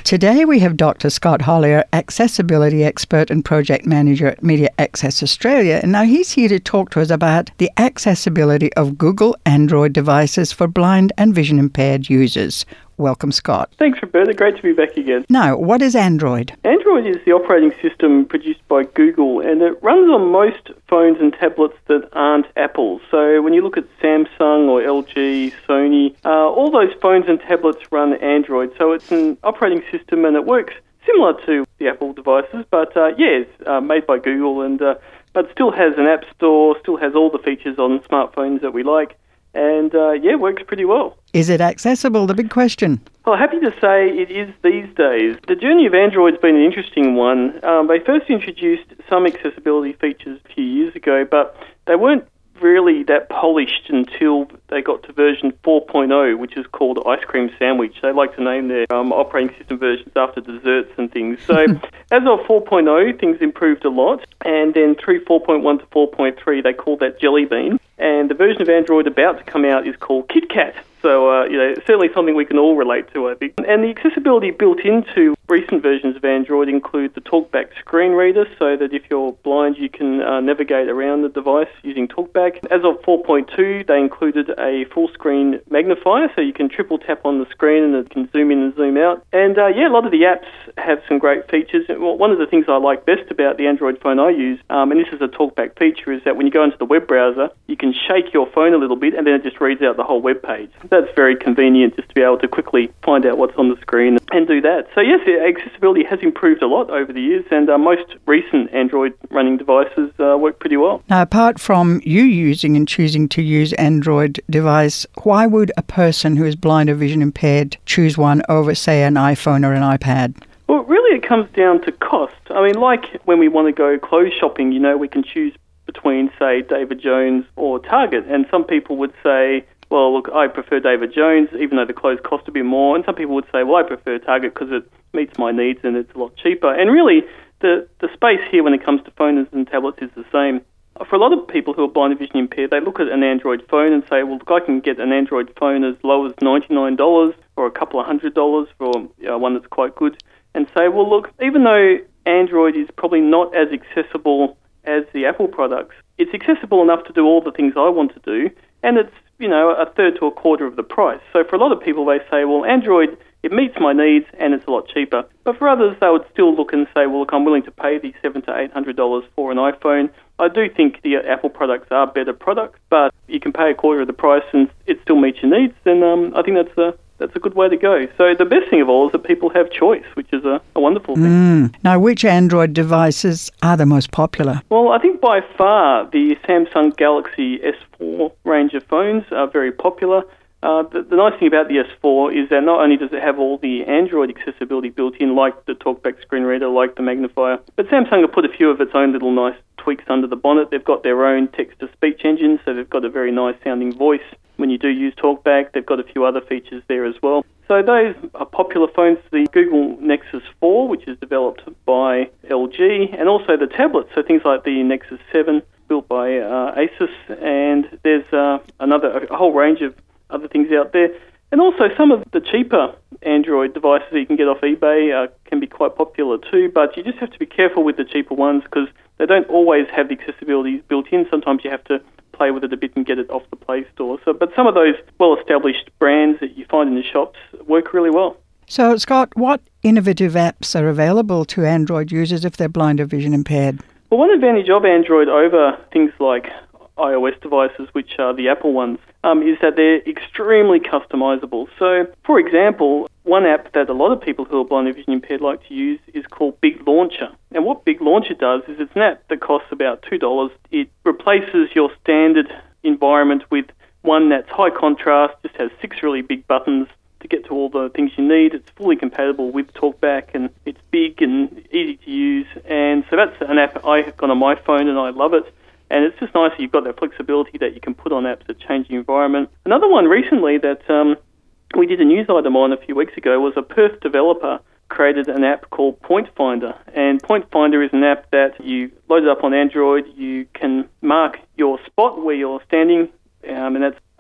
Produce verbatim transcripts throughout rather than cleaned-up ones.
Today we have Doctor Scott Hollier, accessibility expert and project manager at Media Access Australia, and now he's here to talk to us about the accessibility of Google Android devices for blind and vision impaired users. Welcome, Scott. Thanks, Roberta. Great to be back again. Now, what is Android? Android is the operating system produced by Google, and it runs on most phones and tablets that aren't Apple. So when you look at Samsung or L G, Sony, uh, all those phones and tablets run Android. So it's an operating system, and it works similar to the Apple devices, but uh, yeah, it's uh, made by Google, and uh, but still has an app store, still has all the features on smartphones that we like. And, uh, yeah, works pretty well. Is it accessible? The big question. Well, happy to say it is these days. The journey of Android's been an interesting one. Um, they first introduced some accessibility features a few years ago, but they weren't really that polished until they got to version four point oh, which is called Ice Cream Sandwich. They like to name their um, operating system versions after desserts and things. So as of four point oh, things improved a lot. And then through four point one to four point three, they called that Jelly Bean. And the version of Android about to come out is called KitKat. So, uh, you know, certainly something we can all relate to, I think. And the accessibility built into recent versions of Android include the TalkBack screen reader, so that if you're blind, you can uh, navigate around the device using TalkBack. As of four point two, they included a full-screen magnifier, so you can triple tap on the screen and it can zoom in and zoom out. And, uh, yeah, a lot of the apps have some great features. Well, one of the things I like best about the Android phone I use, um, and this is a TalkBack feature, is that when you go into the web browser, you can shake your phone a little bit and then it just reads out the whole web page. That's very convenient, just to be able to quickly find out what's on the screen and do that. So yes, accessibility has improved a lot over the years, and uh, most recent Android running devices uh, work pretty well. Now, apart from you using and choosing to use Android device, why would a person who is blind or vision impaired choose one over, say, an iPhone or an iPad? Well, really it comes down to cost. I mean, like when we want to go clothes shopping, you know, we can choose between, say, David Jones or Target, and some people would say, well, look, I prefer David Jones, even though the clothes cost a bit more. And some people would say, well, I prefer Target because it meets my needs and it's a lot cheaper. And really, the, the space here when it comes to phones and tablets is the same. For a lot of people who are blind and vision impaired, they look at an Android phone and say, well, look, I can get an Android phone as low as ninety-nine dollars or a couple of hundred dollars for you know, one that's quite good. And say, well, look, even though Android is probably not as accessible as the Apple products, it's accessible enough to do all the things I want to do, and it's you know, a third to a quarter of the price. So for a lot of people, they say, well, Android, it meets my needs and it's a lot cheaper. But for others, they would still look and say, well, look, I'm willing to pay the seven to eight hundred dollars for an iPhone. I do think the Apple products are better products, but you can pay a quarter of the price and it still meets your needs. Then um, I think that's a that's a good way to go. So the best thing of all is that people have choice, which is a, a wonderful thing. Mm. Now, which Android devices are the most popular? Well, I think by far the Samsung Galaxy S four range of phones are very popular. Uh, the, the nice thing about the S four is that not only does it have all the Android accessibility built in, like the TalkBack screen reader, like the magnifier, but Samsung have put a few of its own little nice tweaks under the bonnet. They've got their own text-to-speech engine, so they've got a very nice-sounding voice when you do use TalkBack. They've got a few other features there as well. So those are popular phones, the Google Nexus four, which is developed by L G, and also the tablets, so things like the Nexus seven, built by uh, Asus, and there's uh, another a whole range of other things out there. And also some of the cheaper Android devices that you can get off eBay uh, can be quite popular too, but you just have to be careful with the cheaper ones because they don't always have the accessibility built in. Sometimes you have to play with it a bit and get it off the Play Store. So, but some of those well-established brands that you find in the shops work really well. So, Scott, what innovative apps are available to Android users if they're blind or vision impaired? Well, one advantage of Android over things like iOS devices, which are the Apple ones, um, is that they're extremely customizable. So, for example, one app that a lot of people who are blind and vision impaired like to use is called Big Launcher. And what Big Launcher does is it's an app that costs about two dollars. It replaces your standard environment with one that's high contrast, just has six really big buttons to get to all the things you need. It's fully compatible with TalkBack, and it's big and easy to use. And so that's an app I have got on my phone, and I love it. And it's just nice that you've got that flexibility that you can put on apps that change the environment. Another one recently that um, we did a news item on a few weeks ago was a Perth developer created an app called Point Finder. And Point Finder is an app that you load it up on Android. You can mark your spot where you're standing, um, and that's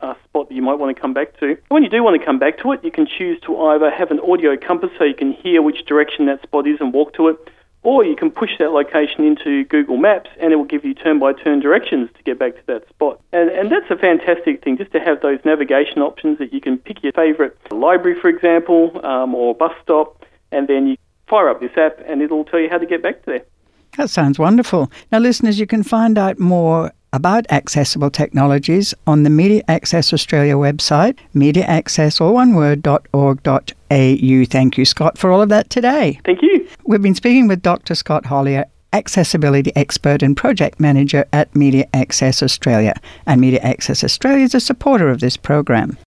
uh, spot that you might want to come back to. When you do want to come back to it, you can choose to either have an audio compass so you can hear which direction that spot is and walk to it, or you can push that location into Google Maps and it will give you turn-by-turn directions to get back to that spot. And, and that's a fantastic thing, just to have those navigation options that you can pick your favourite library, for example, um, or bus stop, and then you fire up this app and it'll tell you how to get back there. That sounds wonderful. Now, listeners, you can find out more about accessible technologies on the Media Access Australia website, media access, all one word, dot org dot a u. Thank you, Scott, for all of that today. Thank you. We've been speaking with Doctor Scott Hollier, accessibility expert and project manager at Media Access Australia. And Media Access Australia is a supporter of this program.